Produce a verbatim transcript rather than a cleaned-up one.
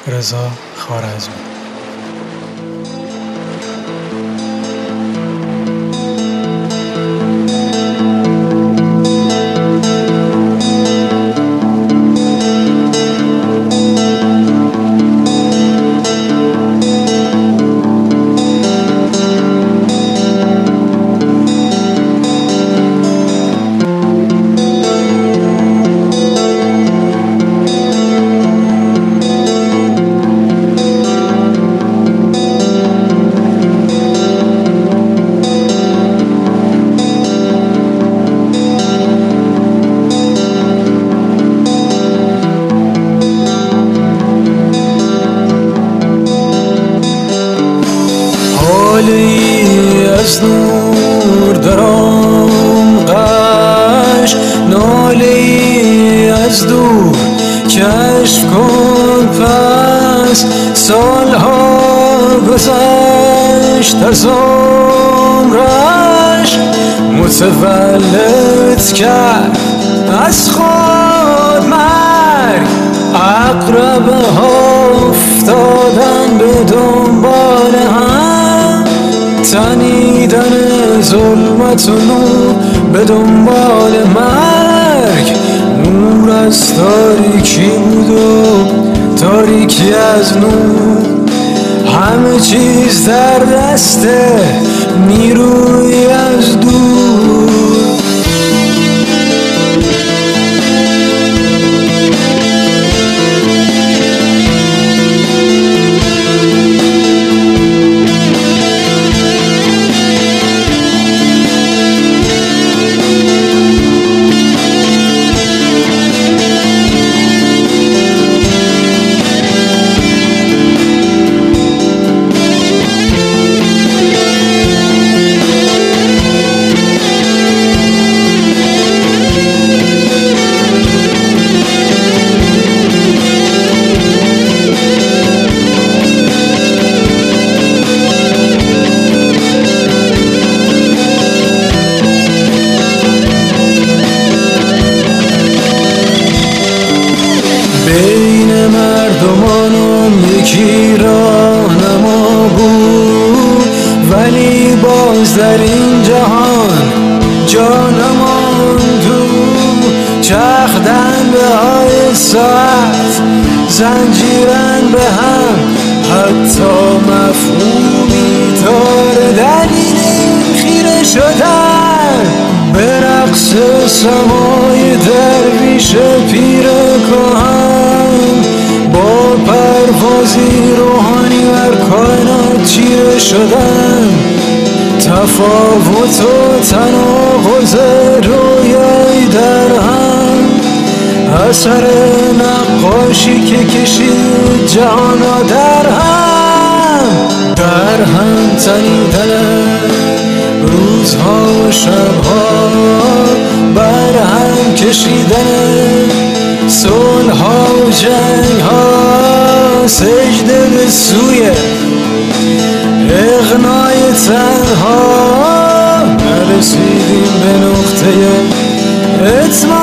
رضا خوارزمی. نالی از نور در آغوش، نالی از دور کشف کن پس. سالها گذشت از عمرش، متولد کرد از خود مرگ. عقربه ها افتادن به دنبال هم، تنیدن ظلمت و نور به دنبال مرگ. نور از تاریکی بود و تاریکی از نور، همه چیز در دست نیروی از دور. بین مردمانم یکی راهنما بود، ولی باز در این جهان جا نماند. چرخیدن به های ساعت، زنجیرن به هم، حتی مفهومی طور دلیل خیره شدن به رقص سمای درویش پیر کهن. با پروازی روحانی بر کائنات چیره شدن، تفاوت و تناقض رویایی در هم. اثر نقاشی که کشید جهانا در هم، در هم تنیدن روزها و شبها، بر هم کشیدن صلح‌ها و جنگ‌ها. سجده به سوی اغنای تنها، نرسیدیم به نقطه اتمام.